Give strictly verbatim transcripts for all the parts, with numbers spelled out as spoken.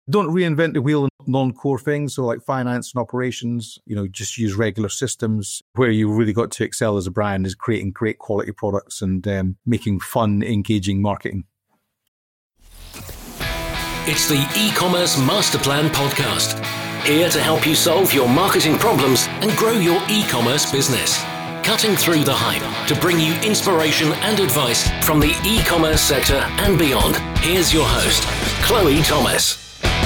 Don't reinvent the wheel in non-core things. So like finance and operations, you know, just use regular systems. Where you really got to excel as a brand is creating great quality products and um, making fun, engaging marketing. It's the E-Commerce Master Plan Podcast. Here to help you solve your marketing problems and grow your e-commerce business. Cutting through the hype to bring you inspiration and advice from the e-commerce sector and beyond. Here's your host, Chloe Thomas.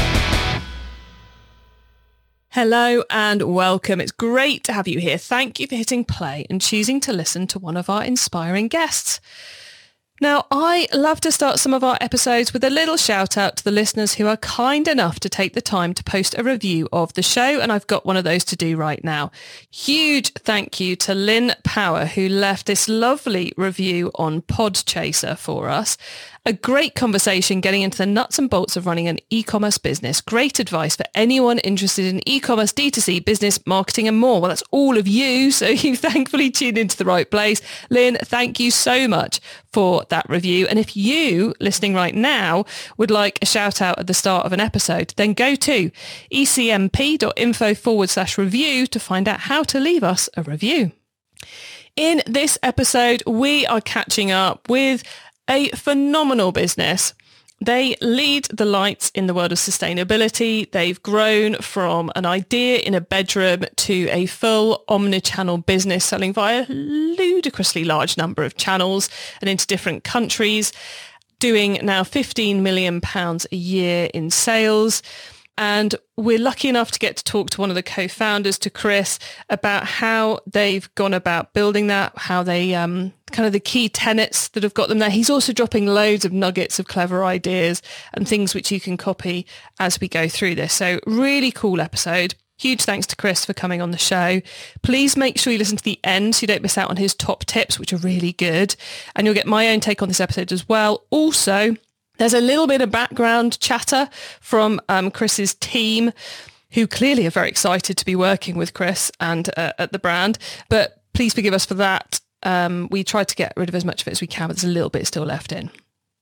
Hello and welcome. It's great to have you here. Thank you for hitting play and choosing to listen to one of our inspiring guests. Now, I love to start some of our episodes with a little shout out to the listeners who are kind enough to take the time to post a review of the show, and I've got one of those to do right now. Huge thank you to Lynn Power, who left this lovely review on Podchaser for us. A great conversation getting into the nuts and bolts of running an e-commerce business. Great advice for anyone interested in e-commerce, D two C, business, marketing and more. Well, that's all of you, so you've thankfully tuned into the right place. Lynn, thank you so much for that review. And if you, listening right now, would like a shout out at the start of an episode, then go to ecmp.info forward slash review to find out how to leave us a review. In this episode, we are catching up with a phenomenal business. They lead the lights in the world of sustainability. They've grown from an idea in a bedroom to a full omni-channel business selling via a ludicrously large number of channels and into different countries, doing now fifteen million pounds a year in sales. And we're lucky enough to get to talk to one of the co-founders, to Chris, about how they've gone about building that, how they, um, kind of the key tenets that have got them there. He's also dropping loads of nuggets of clever ideas and things which you can copy as we go through this. So really cool episode. Huge thanks to Chris for coming on the show. Please make sure you listen to the end so you don't miss out on his top tips, which are really good. And you'll get my own take on this episode as well. Also, there's a little bit of background chatter from um, Chris's team, who clearly are very excited to be working with Chris and uh, at the brand. But please forgive us for that. Um, we tried to get rid of as much of it as we can, but there's a little bit still left in.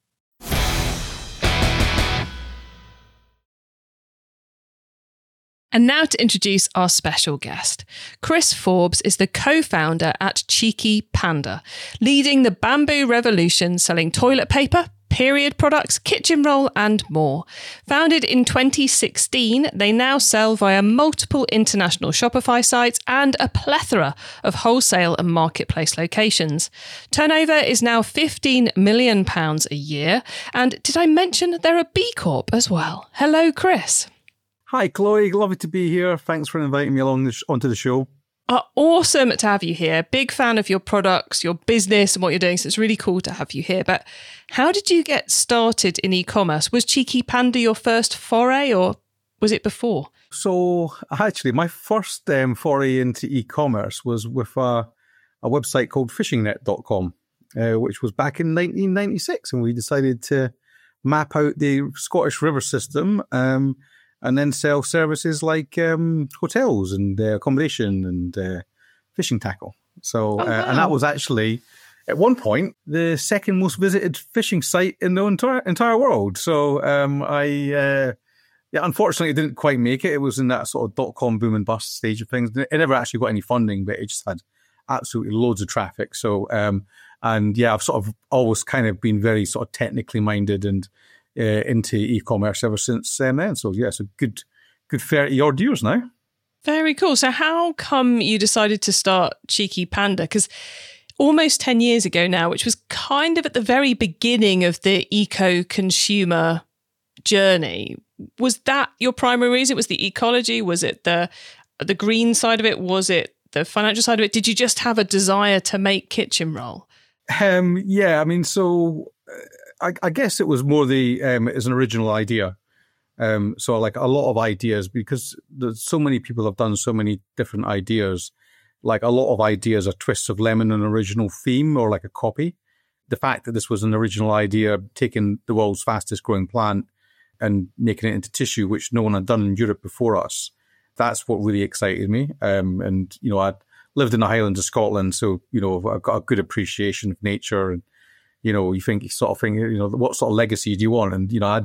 And now to introduce our special guest. Chris Forbes is the co-founder at Cheeky Panda, leading the bamboo revolution, selling toilet paper, period products, kitchen roll and more. Founded in twenty sixteen, they now sell via multiple international Shopify sites and a plethora of wholesale and marketplace locations. Turnover is now fifteen million pounds a year. And did I mention they're a B Corp as well? Hello, Chris. Hi, Chloe. Lovely to be here. Thanks for inviting me along the sh- onto the show. Uh, awesome to have you here. Big fan of your products, your business and what you're doing. So it's really cool to have you here. But how did you get started in e-commerce? Was Cheeky Panda your first foray or was it before? So actually, my first um, foray into e-commerce was with a, a website called fishing net dot com, uh, which was back in nineteen ninety-six. And we decided to map out the Scottish river system um and then sell services like um, hotels and uh, accommodation and uh, fishing tackle. So, oh, wow. uh, and that was actually, at one point, the second most visited fishing site in the entire entire world. So, um, I, uh, yeah, unfortunately, it didn't quite make it. It was in that sort of dot-com boom and bust stage of things. It never actually got any funding, but it just had absolutely loads of traffic. So, um, and yeah, I've sort of always kind of been very sort of technically minded and Uh, into e-commerce ever since um, then. So yeah, so good, good thirty odd years now. Very cool. So how come you decided to start Cheeky Panda? Because almost ten years ago now, which was kind of at the very beginning of the eco-consumer journey, was that your primary reason? Was the ecology? Was it the the green side of it? Was it the financial side of it? Did you just have a desire to make kitchen roll? Um, yeah, I mean, so I, I guess it was more the um, as an original idea. Um, so like a lot of ideas, because there's so many people have done so many different ideas. Like a lot of ideas are twists of lemon, an original theme or like a copy. The fact that this was an original idea, taking the world's fastest growing plant and making it into tissue, which no one had done in Europe before us, that's what really excited me. Um, and, you know, I'd lived in the Highlands of Scotland, so, you know, I've got a good appreciation of nature. And, you know, you think, you sort of think, you know, what sort of legacy do you want? And, you know, I'd,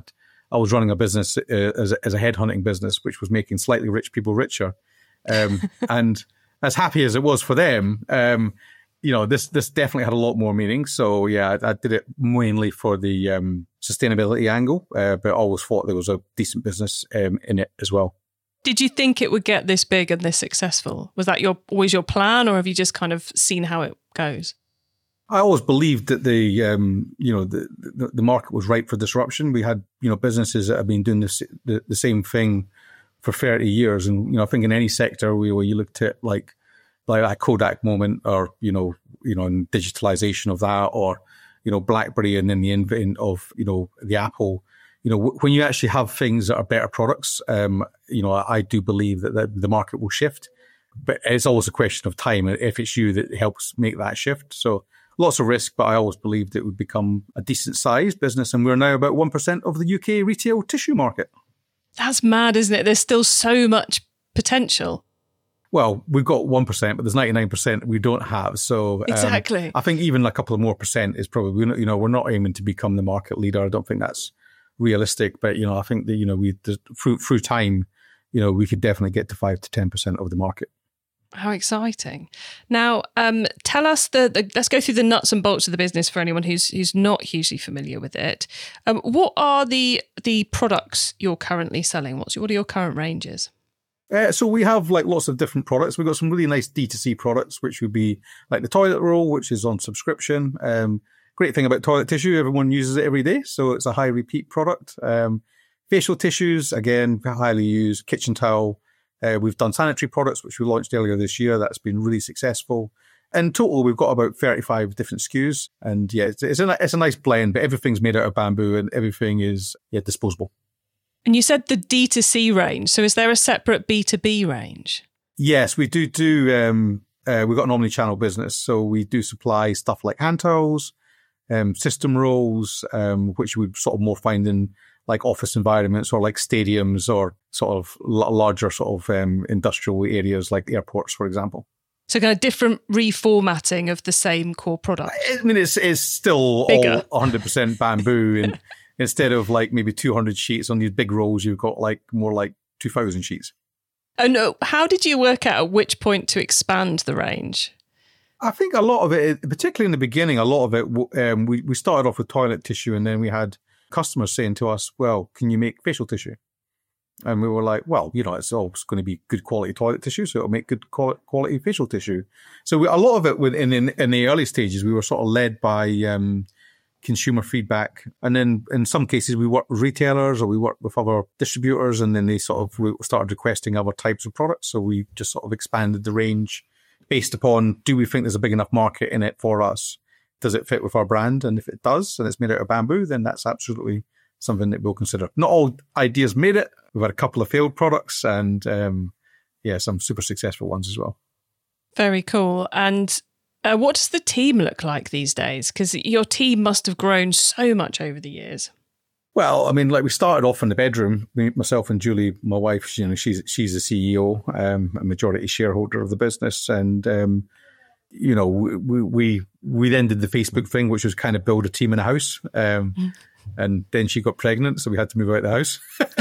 I was running a business uh, as, a, as a headhunting business, which was making slightly rich people richer. Um, and as happy as it was for them, um, you know, this this definitely had a lot more meaning. So yeah, I, I did it mainly for the um, sustainability angle, uh, but I always thought there was a decent business um, in it as well. Did you think it would get this big and this successful? Was that your always your plan, or have you just kind of seen how it goes? I always believed that the um, you know the, the the market was ripe for disruption. We had you know businesses that have been doing this the, the same thing for thirty years, and you know I think in any sector where you looked at like like that Kodak moment, or you know you know and digitalization of that, or you know BlackBerry and then the invent of you know the Apple. You know, when you actually have things that are better products, um, you know, I do believe that the, the market will shift, but it's always a question of time. If it's you that helps make that shift. So lots of risk, but I always believed it would become a decent sized business. And we're now about one percent of the U K retail tissue market. That's mad, isn't it? There's still so much potential. Well, we've got one percent, but there's ninety-nine percent we don't have. So um, exactly. I think even a couple of more percent is probably, you know, we're not aiming to become the market leader. I don't think that's realistic, but you know, I think that you know we through through time, you know, we could definitely get to five to ten percent of the market. How exciting! Now, um, tell us the, the. Let's go through the nuts and bolts of the business for anyone who's who's not hugely familiar with it. Um, what are the the products you're currently selling? What's what are your current ranges? Uh, so we have like lots of different products. We've got some really nice D two C products, which would be like the toilet roll, which is on subscription. Um, Great thing about toilet tissue, everyone uses it every day, so it's a high repeat product. Um, facial tissues, again, highly used. Kitchen towel. Uh, we've done sanitary products, which we launched earlier this year. That's been really successful. In total, we've got about thirty-five different S K Us. And yeah, it's, it's, a, it's a nice blend, but everything's made out of bamboo and everything is yeah disposable. And you said the D two C range. So is there a separate B two B range? Yes, we do do. Um, uh, we've got an omni-channel business, so we do supply stuff like hand towels, Um, system rolls, um, which we sort of more find in like office environments or like stadiums or sort of l- larger sort of um, industrial areas like airports, for example. So kind of different reformatting of the same core product. I mean, it's, it's still Bigger. all one hundred percent bamboo. And instead of like maybe two hundred sheets on these big rolls, you've got like more like two thousand sheets. And uh, how did you work out at which point to expand the range? I think a lot of it, particularly in the beginning, a lot of it, um, we, we started off with toilet tissue and then we had customers saying to us, well, can you make facial tissue? And we were like, well, you know, it's always going to be good quality toilet tissue, so it'll make good quality facial tissue. So we, a lot of it in, in, in the early stages, we were sort of led by um, consumer feedback. And then in some cases, we worked with retailers or we worked with other distributors, and then they sort of we started requesting other types of products. So we just sort of expanded the range based upon, do we think there's a big enough market in it for us? Does it fit with our brand? And if it does, and it's made out of bamboo, then that's absolutely something that we'll consider. Not all ideas made it. We've had a couple of failed products and, um, yeah, some super successful ones as well. Very cool. And uh, what does the team look like these days? Because your team must have grown so much over the years. Well, I mean, like we started off in the bedroom, me, myself and Julie, my wife, you know, she's, she's the C E O, um, a majority shareholder of the business. And, um, you know, we, we, we then did the Facebook thing, which was kind of build a team in a house. Um, mm. And then she got pregnant, so we had to move out of the house.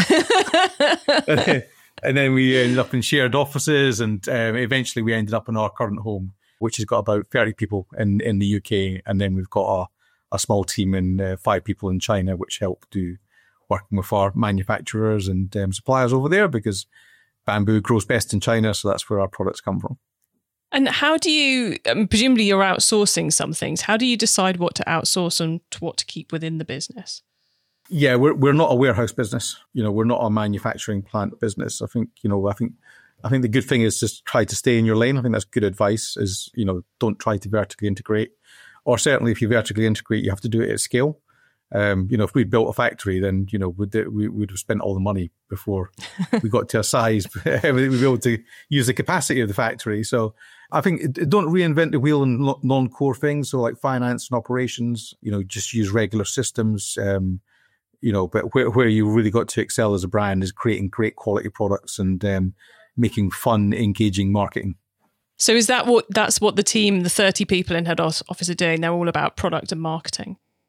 and, then, and then we ended up in shared offices, and um, eventually we ended up in our current home, which has got about thirty people in, in the U K. And then we've got a, a small team and uh, five people in China, which help do working with our manufacturers and um, suppliers over there, because bamboo grows best in China. So that's where our products come from. And how do you, um, presumably you're outsourcing some things. How do you decide what to outsource and what to keep within the business? Yeah, we're we're not a warehouse business. You know, we're not a manufacturing plant business. I think, you know, I think I think the good thing is just try to stay in your lane. I think that's good advice, is, you know, don't try to vertically integrate. Or certainly if you vertically integrate, you have to do it at scale. Um, you know, if we built a factory, then, you know, we'd, we would have spent all the money before we got to a size. We'd be able to use the capacity of the factory. So I think it, don't reinvent the wheel in non-core things. So like finance and operations, you know, just use regular systems. Um, you know, but where, where you really got to excel as a brand is creating great quality products and um, making fun, engaging marketing. So is that what, that's what the team, the thirty people in head office are doing? They're all about product and marketing?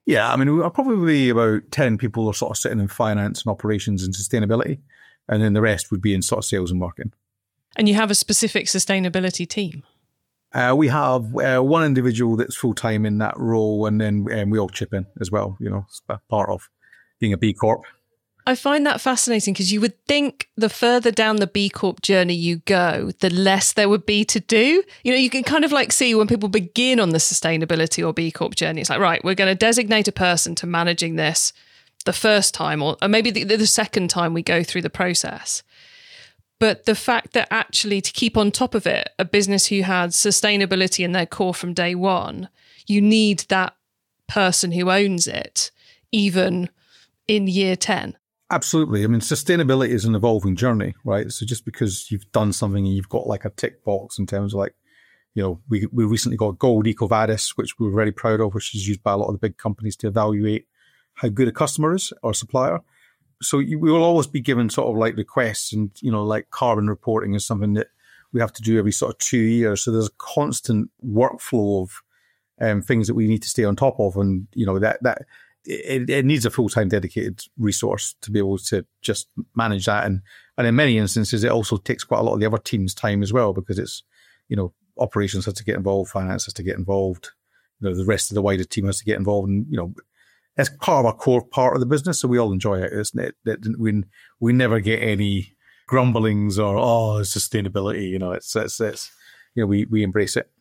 Yeah, I mean, we're probably about ten people are sort of sitting in finance and operations and sustainability, and then the rest would be in sort of sales and marketing. And you have a specific sustainability team? Uh, we have uh, one individual that's full-time in that role, and then um, we all chip in as well, you know, it's part of being a B Corp. I find that fascinating because you would think the further down the B Corp journey you go, the less there would be to do. You know, you can kind of like see when people begin on the sustainability or B Corp journey, it's like, right, we're going to designate a person to managing this the first time or, or maybe the, the second time we go through the process. But the fact that actually to keep on top of it, a business who had sustainability in their core from day one, you need that person who owns it, even in year ten. Absolutely. I mean, sustainability is an evolving journey, right? So just because you've done something and you've got like a tick box in terms of like, you know, we we recently got Gold EcoVadis, which we were very proud of, which is used by a lot of the big companies to evaluate how good a customer is or supplier. So you, we will always be given sort of like requests, and, you know, like carbon reporting is something that we have to do every sort of two years. So there's a constant workflow of um, things that we need to stay on top of. And, you know, that, that, It, it needs a full-time dedicated resource to be able to just manage that. And, and in many instances, it also takes quite a lot of the other team's time as well, because it's, you know, operations has to get involved, finance has to get involved, you know, the rest of the wider team has to get involved. And, you know, that's part of our core part of the business. So we all enjoy it. Isn't it? That we, we never get any grumblings or, oh, sustainability, you know, it's, it's, it's, you know, we, we embrace it.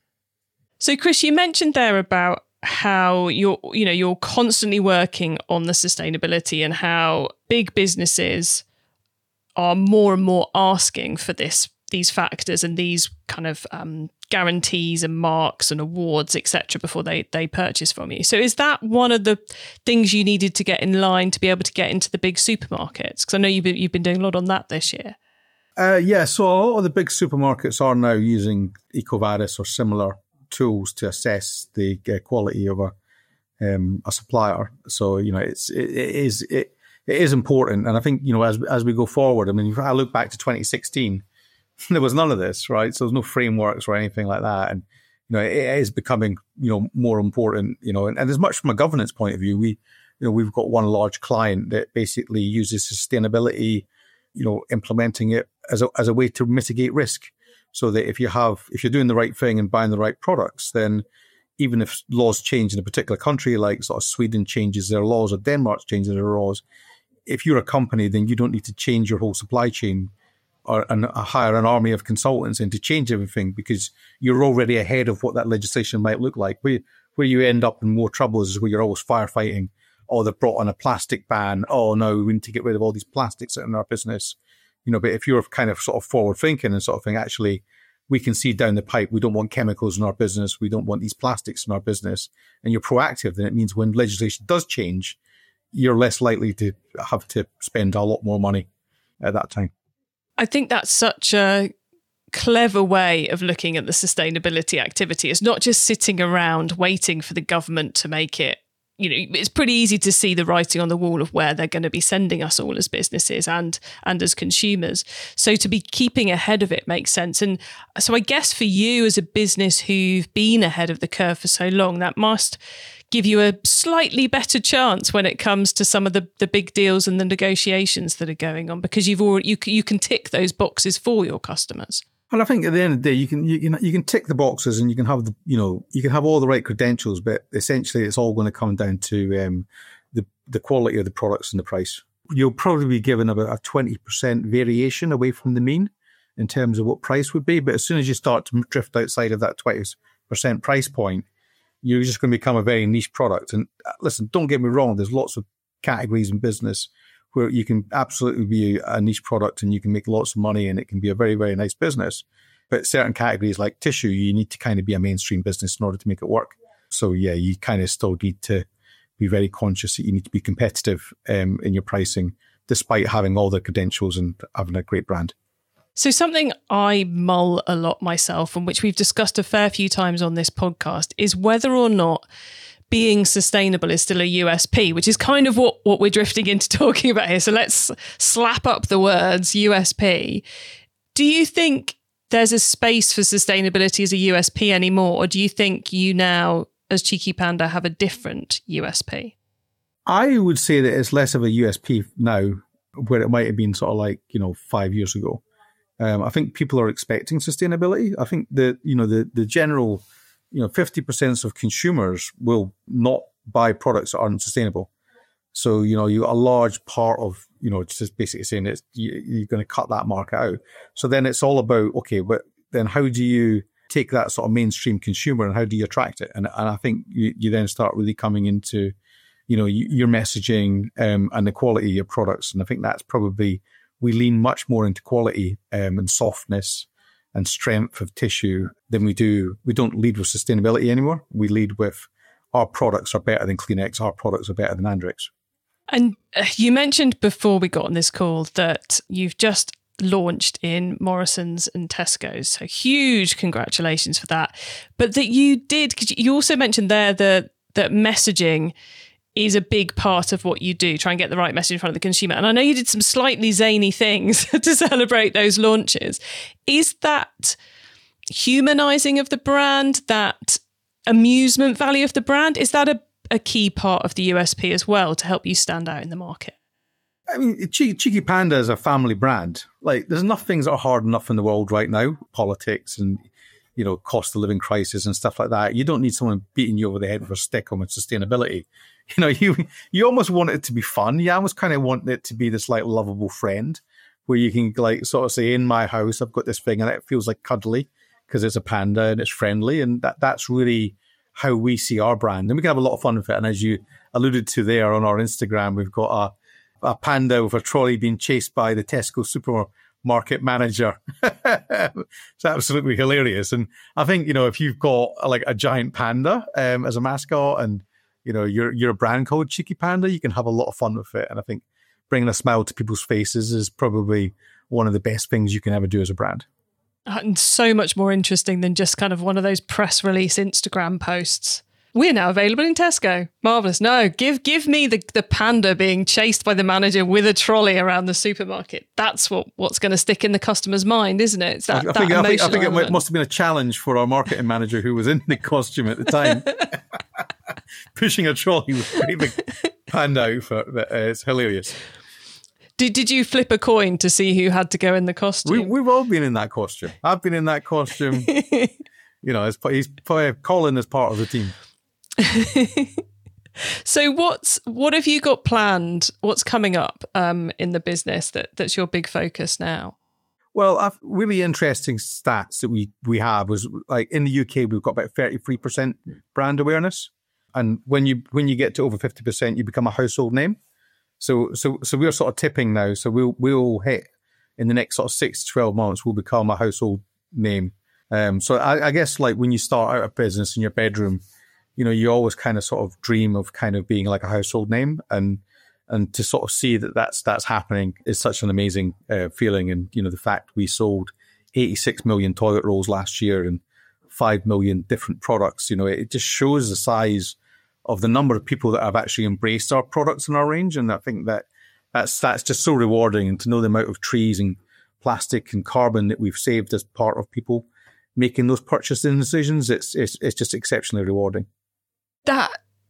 So Chris, you mentioned there about how you're, you know, you're constantly working on the sustainability and how big businesses are more and more asking for this, these factors and these kind of um, guarantees and marks and awards, et cetera, before they, they purchase from you. So is that one of the things you needed to get in line to be able to get into the big supermarkets? Because I know you've been, you've been doing a lot on that this year. Uh, yeah, so a lot of the big supermarkets are now using EcoVadis or similar tools to assess the uh, quality of a um, a supplier. So, you know, it's it, it is it, it is important, and I think, you know, as as we go forward, I mean, if I look back to twenty sixteen, there was none of this, right? So there's no frameworks or anything like that, and, you know, it, it is becoming, you know, more important, you know, and, and as much from a governance point of view, we, you know, we've got one large client that basically uses sustainability, you know, implementing it as a as a way to mitigate risk. So that if you have, if you're doing the right thing and buying the right products, then even if laws change in a particular country, like sort of Sweden changes their laws or Denmark changes their laws, if you're a company, then you don't need to change your whole supply chain or and hire an army of consultants in to change everything, because you're already ahead of what that legislation might look like. Where, where you end up in more trouble is where you're always firefighting. Oh, they've brought on a plastic ban. Oh, no, we need to get rid of all these plastics in our business. You know, but if you're kind of sort of forward thinking and sort of thing, actually, we can see down the pipe, we don't want chemicals in our business, we don't want these plastics in our business, and you're proactive, then it means when legislation does change, you're less likely to have to spend a lot more money at that time. I think that's such a clever way of looking at the sustainability activity. It's not just sitting around waiting for the government to make it. You know, it's pretty easy to see the writing on the wall of where they're going to be sending us all as businesses and and as consumers. So to be keeping ahead of it makes sense. And so I guess for you as a business who've been ahead of the curve for so long, that must give you a slightly better chance when it comes to some of the, the big deals and the negotiations that are going on, because you've already you you can tick those boxes for your customers. Well, I think at the end of the day, you can you can you can tick the boxes and you can have the you know you can have all the right credentials, but essentially it's all going to come down to um, the the quality of the products and the price. You'll probably be given about a twenty percent variation away from the mean in terms of what price would be, but as soon as you start to drift outside of that twenty percent price point, you're just going to become a very niche product. And listen, don't get me wrong, there's lots of categories in business where you can absolutely be a niche product and you can make lots of money and it can be a very, very nice business. But certain categories like tissue, you need to kind of be a mainstream business in order to make it work. So yeah, you kind of still need to be very conscious that you need to be competitive um, in your pricing, despite having all the credentials and having a great brand. So something I mull a lot myself, and which we've discussed a fair few times on this podcast, is whether or not being sustainable is still a U S P, which is kind of what, what we're drifting into talking about here. So let's slap up the words U S P. Do you think there's a space for sustainability as a U S P anymore? Or do you think you now, as Cheeky Panda have a different U S P? I would say that it's less of a U S P now, where it might have been sort of like, you know, five years ago. Um, I think people are expecting sustainability. I think that, you know, the, the general, you know, fifty percent of consumers will not buy products that aren't sustainable. So, you know, you a large part of, you know, just basically saying it's, you, you're going to cut that market out. So then it's all about, okay, but then how do you take that sort of mainstream consumer and how do you attract it? And, and I think you, you then start really coming into, you know, your messaging um, and the quality of your products. And I think that's probably, we lean much more into quality um, and softness and strength of tissue than we do. We don't lead with sustainability anymore. We lead with our products are better than Kleenex. Our products are better than Andrex. And you mentioned before we got on this call that you've just launched in Morrison's and Tesco's. So huge congratulations for that. But that you did, because you also mentioned there that, that messaging is a big part of what you do, try and get the right message in front of the consumer. And I know you did some slightly zany things to celebrate those launches. Is that humanizing of the brand, that amusement value of the brand, is that a, a key part of the U S P as well to help you stand out in the market? I mean, Cheeky, Cheeky Panda is a family brand. Like, there's enough things that are hard enough in the world right now, politics and, you know, cost of living crisis and stuff like that. You don't need someone beating you over the head with a stick on with sustainability. You know, you you almost want it to be fun. You almost kind of want it to be this like lovable friend where you can like sort of say, in my house, I've got this thing and it feels like cuddly because it's a panda and it's friendly. And that that's really how we see our brand. And we can have a lot of fun with it. And as you alluded to there on our Instagram, we've got a, a panda with a trolley being chased by the Tesco supermarket manager. It's absolutely hilarious. And I think, you know, if you've got like a giant panda um, as a mascot and, you know, you're, you're a brand called Cheeky Panda, you can have a lot of fun with it. And I think bringing a smile to people's faces is probably one of the best things you can ever do as a brand. And so much more interesting than just kind of one of those press release Instagram posts. We're now available in Tesco. Marvellous. No, give give me the, the panda being chased by the manager with a trolley around the supermarket. That's what, what's going to stick in the customer's mind, isn't it? It's that, I, that think, I, think, I think element. It must have been a challenge for our marketing manager who was in the costume at the time. Pushing a trolley with a big panda outfit. Uh, it's hilarious. Did Did you flip a coin to see who had to go in the costume? We, we've all been in that costume. I've been in that costume. You know, it's, he's probably Colin as part of the team. So what's what have you got planned? What's coming up um, in the business that, that's your big focus now? Well, a really interesting stats that we, we have was like in the U K, we've got about thirty-three percent brand awareness. And when you when you get to over fifty percent, you become a household name. So so so we're sort of tipping now. So we'll we'll hit in the next sort of six to twelve months, we'll become a household name. Um, so I, I guess like when you start out a business in your bedroom, you know, you always kind of sort of dream of kind of being like a household name, and and to sort of see that that's that's happening is such an amazing uh, feeling. And you know, the fact we sold eighty-six million toilet rolls last year and five million different products, you know, it just shows the size of the number of people that have actually embraced our products in our range. And I think that that's, that's just so rewarding. And to know the amount of trees and plastic and carbon that we've saved as part of people making those purchasing decisions, it's, it's, it's just exceptionally rewarding. That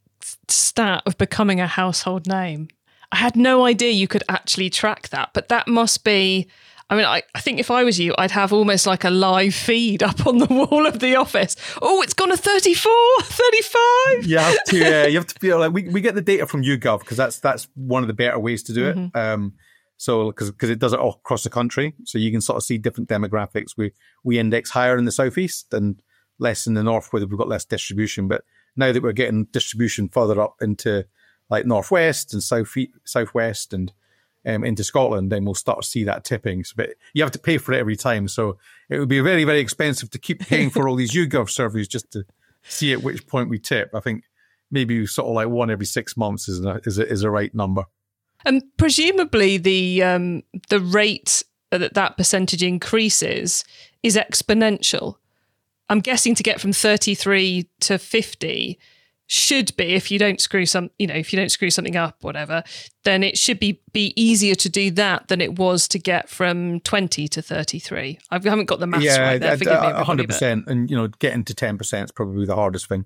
stat of becoming a household name, I had no idea you could actually track that, but that must be, I mean, I, I think if I was you, I'd have almost like a live feed up on the wall of the office. Oh, it's gone to thirty-four, thirty-five. You have to, uh, you have to feel like we, we get the data from YouGov because that's that's one of the better ways to do it. Mm-hmm. Um, so because because it does it all across the country, so you can sort of see different demographics. We we index higher in the southeast and less in the north, where we've got less distribution. But now that we're getting distribution further up into like northwest and south southwest and Um, into Scotland, then we'll start to see that tipping. So, but you have to pay for it every time. So it would be very, very expensive to keep paying for all these YouGov surveys just to see at which point we tip. I think maybe sort of like one every six months is a, is a, is a right number. And presumably the um, the rate that that percentage increases is exponential. I'm guessing to get from thirty-three to fifty should be, if you don't screw some, you know, if you don't screw something up, whatever, then it should be be easier to do that than it was to get from twenty to thirty-three. I haven't got the maths yeah, right there. Forgive me, one hundred percent. And, you know, getting to ten percent is probably the hardest thing.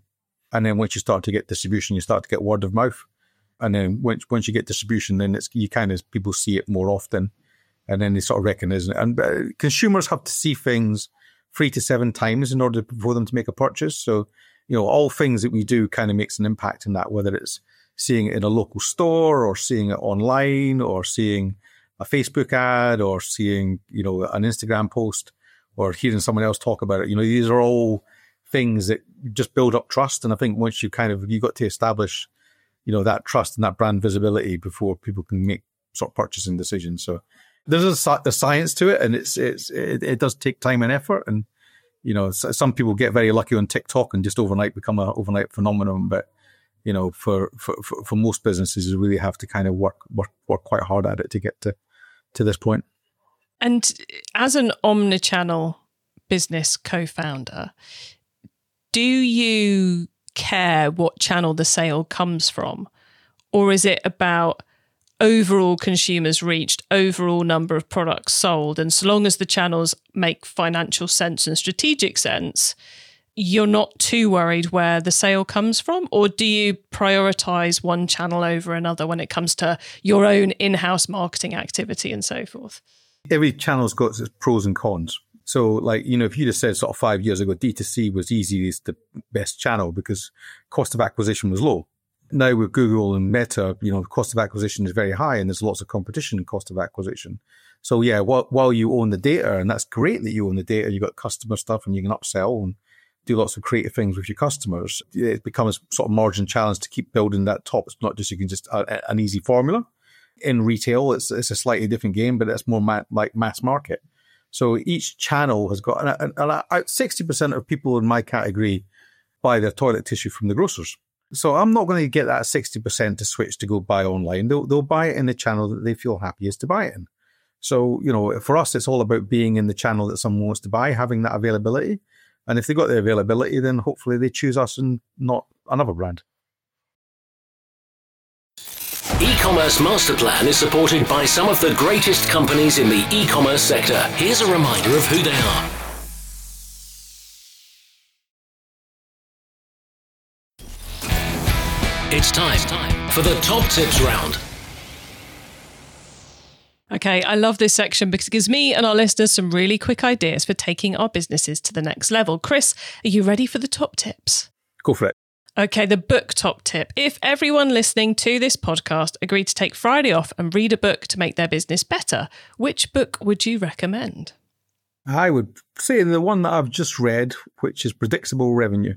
And then once you start to get distribution, you start to get word of mouth. And then once once you get distribution, then it's you kind of people see it more often, and then they sort of recognize it. And uh, consumers have to see things three to seven times in order for them to make a purchase. So, you know, all things that we do kind of makes an impact in that, whether it's seeing it in a local store or seeing it online or seeing a Facebook ad or seeing, you know, an Instagram post or hearing someone else talk about it. You know, these are all things that just build up trust. And I think once you kind of, you got to establish, you know, that trust and that brand visibility before people can make sort of purchasing decisions. So there's a the science to it, and it's it's it, it does take time and effort. And you know, some people get very lucky on TikTok and just overnight become an overnight phenomenon. But you know, for for for most businesses, you really have to kind of work work work quite hard at it to get to to this point. And as an omnichannel business co-founder, do you care what channel the sale comes from? Or is it about overall consumers reached, overall number of products sold? And so long as the channels make financial sense and strategic sense, you're not too worried where the sale comes from? Or do you prioritize one channel over another when it comes to your own in-house marketing activity and so forth? Every channel's got its pros and cons. So, like, you know, if you just said sort of five years ago, D two C was easy, it's the best channel because cost of acquisition was low. Now with Google and Meta, you know, the cost of acquisition is very high and there's lots of competition in cost of acquisition. So, yeah, while, while you own the data, and that's great that you own the data, you've got customer stuff and you can upsell and do lots of creative things with your customers, it becomes sort of margin challenge to keep building that top. It's not just you can just uh, an easy formula. In retail, it's it's a slightly different game, but it's more ma- like mass market. So each channel has got, and, and, and sixty percent of people in my category buy their toilet tissue from the grocers. So I'm not going to get that sixty percent to switch to go buy online. They'll, they'll buy it in the channel that they feel happiest to buy it in. So, you know, for us, it's all about being in the channel that someone wants to buy, having that availability. And if they got the availability, then hopefully they choose us and not another brand. E-commerce Master Plan is supported by some of the greatest companies in the e-commerce sector. Here's a reminder of who they are. It's time for the top tips round. Okay, I love this section because it gives me and our listeners some really quick ideas for taking our businesses to the next level. Chris, are you ready for the top tips? Go for it. Okay, the book top tip. If everyone listening to this podcast agreed to take Friday off and read a book to make their business better, which book would you recommend? I would say the one that I've just read, which is Predictable Revenue.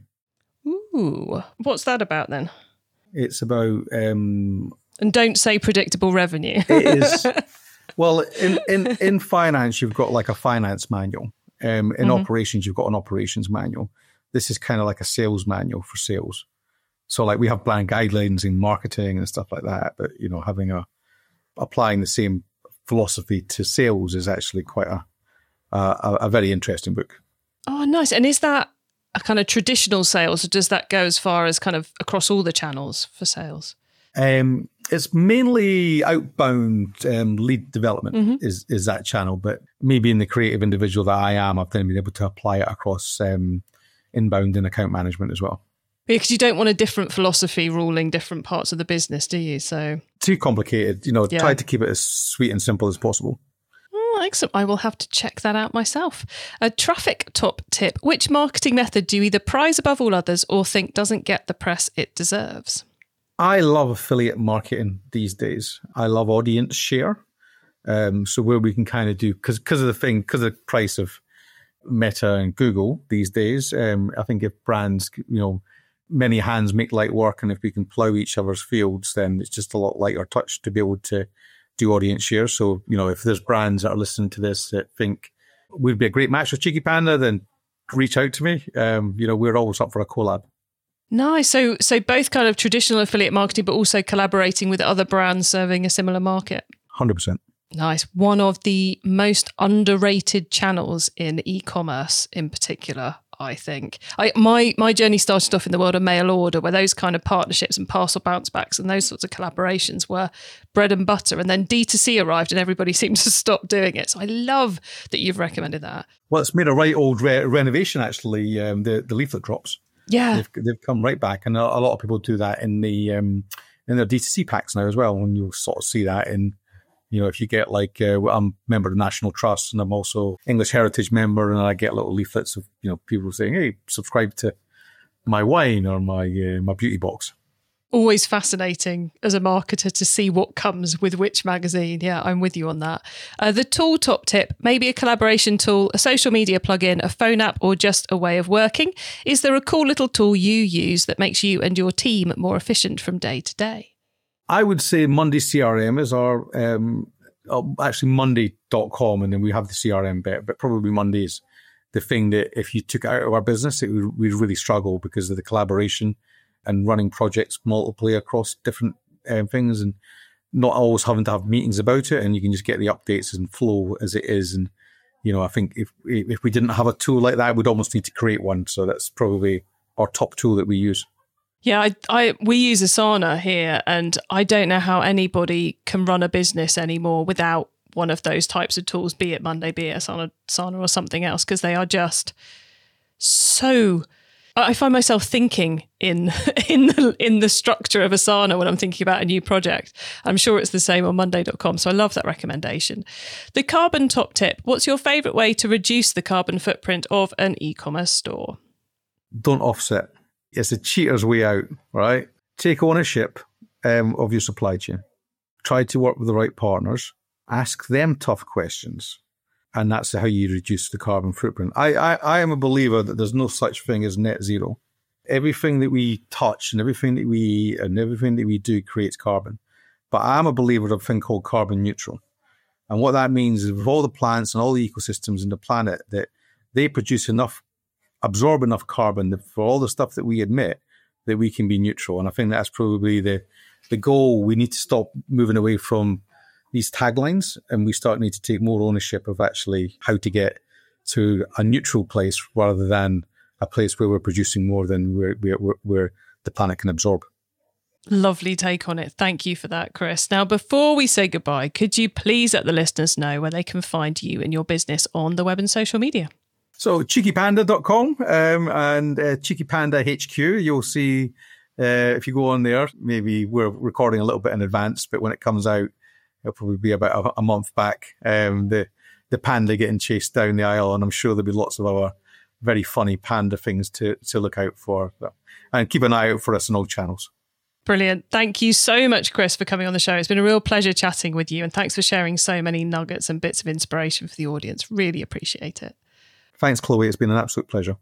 Ooh, what's that about then? It's about... Um, and don't say predictable revenue. It is... Well, in, in, in finance, you've got like a finance manual. Um, in mm-hmm. operations, you've got an operations manual. This is kind of like a sales manual for sales. So like we have brand guidelines in marketing and stuff like that, but you know, having a, applying the same philosophy to sales is actually quite a, a, a very interesting book. Oh, nice. And is that a kind of traditional sales, or does that go as far as kind of across all the channels for sales? Um, it's mainly outbound um, lead development mm-hmm. is, is that channel, but me being the creative individual that I am, I've then been able to apply it across um, inbound and account management as well. Because you don't want a different philosophy ruling different parts of the business, do you? So too complicated, you know, yeah. Try to keep it as sweet and simple as possible. Oh, excellent. I will have to check that out myself. A traffic top tip. Which marketing method do you either prize above all others or think doesn't get the press it deserves? I love affiliate marketing these days. I love audience share. Um, so where we can kind of do, because because of the thing, because of the price of Meta and Google these days, um, I think if brands, you know, many hands make light work, and if we can plough each other's fields, then it's just a lot lighter touch to be able to do audience share. So, you know, if there's brands that are listening to this that think we'd be a great match with Cheeky Panda, then reach out to me. Um, you know, we're always up for a collab. Nice. So so both kind of traditional affiliate marketing, but also collaborating with other brands serving a similar market. one hundred percent. Nice. One of the most underrated channels in e-commerce in particular, I think. I, my my journey started off in the world of mail order, where those kind of partnerships and parcel bounce backs and those sorts of collaborations were bread and butter. And then D two C arrived and everybody seemed to stop doing it. So I love that you've recommended that. Well, it's made a right old re- renovation, actually, um, the, the leaflet drops. Yeah. They've, they've come right back. And a, a lot of people do that in the um, in their D T C packs now as well. And you'll sort of see that in, you know, if you get like, uh, I'm a member of the National Trust and I'm also English Heritage member, and I get little leaflets of, you know, people saying, hey, subscribe to my wine or my uh, my beauty box. Always fascinating as a marketer to see what comes with which magazine. Yeah, I'm with you on that. Uh, the tool top tip, maybe a collaboration tool, a social media plugin, a phone app, or just a way of working. Is there a cool little tool you use that makes you and your team more efficient from day to day? I would say Monday C R M is our, um, actually Monday dot com, and then we have the C R M bit, but probably Monday's the thing that if you took it out of our business, it would, we'd really struggle because of the collaboration and running projects multiply across different um, things, and not always having to have meetings about it, and you can just get the updates and flow as it is. And, you know, I think if if we didn't have a tool like that, we'd almost need to create one. So that's probably our top tool that we use. Yeah, I, I we use Asana here, and I don't know how anybody can run a business anymore without one of those types of tools, be it Monday, be it Asana, Asana or something else, because they are just so... I find myself thinking in in the in the structure of Asana when I'm thinking about a new project. I'm sure it's the same on Monday dot com, so I love that recommendation. The carbon top tip. What's your favourite way to reduce the carbon footprint of an e-commerce store? Don't offset. It's a cheater's way out, right? Take ownership um, of your supply chain. Try to work with the right partners. Ask them tough questions. And that's how you reduce the carbon footprint. I, I, I am a believer that there's no such thing as net zero. Everything that we touch and everything that we eat and everything that we do creates carbon. But I'm a believer of a thing called carbon neutral. And what that means is with all the plants and all the ecosystems in the planet, that they produce enough, absorb enough carbon for all the stuff that we emit, that we can be neutral. And I think that's probably the, the goal. We need to stop moving away from these taglines, and we start need to take more ownership of actually how to get to a neutral place rather than a place where we're producing more than we're, we're, where the planet can absorb. Lovely take on it. Thank you for that, Chris. Now, before we say goodbye, could you please let the listeners know where they can find you and your business on the web and social media? So cheeky panda dot com um, and uh, Cheeky Panda H Q, you'll see uh, if you go on there, maybe we're recording a little bit in advance, but when it comes out, it'll probably be about a, a month back, um, the, the panda getting chased down the aisle. And I'm sure there'll be lots of other very funny panda things to, to look out for. And keep an eye out for us on all channels. Brilliant. Thank you so much, Chris, for coming on the show. It's been a real pleasure chatting with you. And thanks for sharing so many nuggets and bits of inspiration for the audience. Really appreciate it. Thanks, Chloe. It's been an absolute pleasure.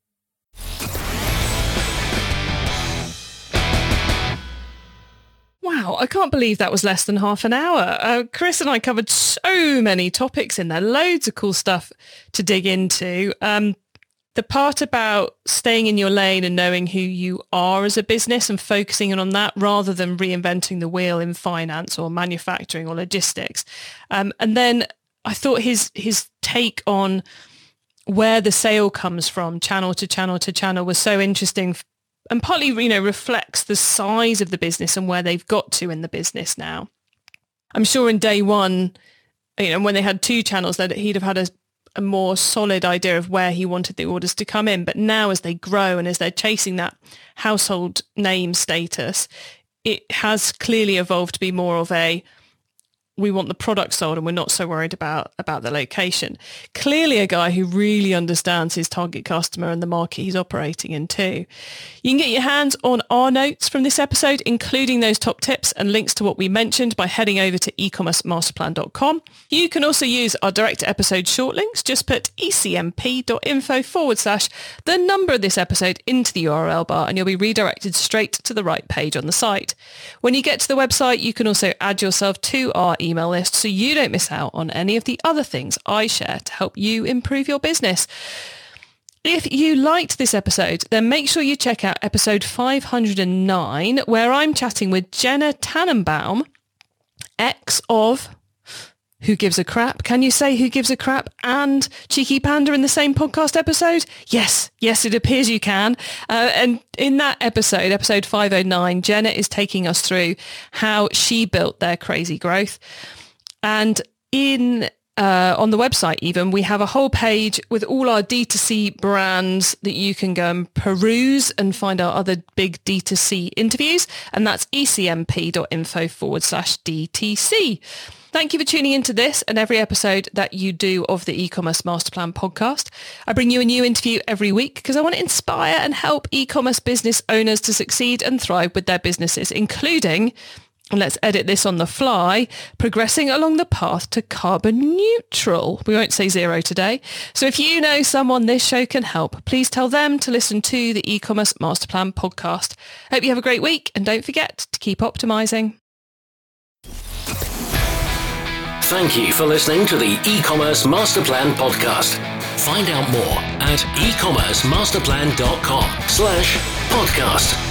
Wow, I can't believe that was less than half an hour. Uh, Chris and I covered so many topics in there, loads of cool stuff to dig into. Um, the part about staying in your lane and knowing who you are as a business and focusing on that rather than reinventing the wheel in finance or manufacturing or logistics. Um, and then I thought his his take on where the sale comes from, channel to channel to channel, was so interesting. And partly, you know, reflects the size of the business and where they've got to in the business now. I'm sure in day one, you know, when they had two channels, that he'd have had a, a more solid idea of where he wanted the orders to come in. But now as they grow and as they're chasing that household name status, it has clearly evolved to be more of a, we want the product sold and we're not so worried about, about the location. Clearly a guy who really understands his target customer and the market he's operating in too. You can get your hands on our notes from this episode, including those top tips and links to what we mentioned by heading over to e commerce masterplan dot com. You can also use our direct episode short links. Just put ecmp.info forward slash the number of this episode into the U R L bar and you'll be redirected straight to the right page on the site. When you get to the website, you can also add yourself to our email list so you don't miss out on any of the other things I share to help you improve your business. If you liked this episode, then make sure you check out episode five hundred nine, where I'm chatting with Jenna Tannenbaum, ex of Who Gives a Crap? Can you say Who Gives a Crap and Cheeky Panda in the same podcast episode? Yes, yes, it appears you can. Uh, and in that episode, episode five oh nine, Jenna is taking us through how she built their crazy growth. And in uh, on the website even, we have a whole page with all our D two C brands that you can go and peruse and find our other big D two C interviews. And that's ecmp.info forward slash DTC. Thank you for tuning into this and every episode that you do of the E-Commerce Masterplan podcast. I bring you a new interview every week because I want to inspire and help e-commerce business owners to succeed and thrive with their businesses, including, and let's edit this on the fly, progressing along the path to carbon neutral. We won't say zero today. So if you know someone this show can help, please tell them to listen to the E-Commerce Masterplan podcast. Hope you have a great week and don't forget to keep optimizing. Thank you for listening to the E-Commerce Masterplan podcast. Find out more at ecommercemasterplan.com slash podcast.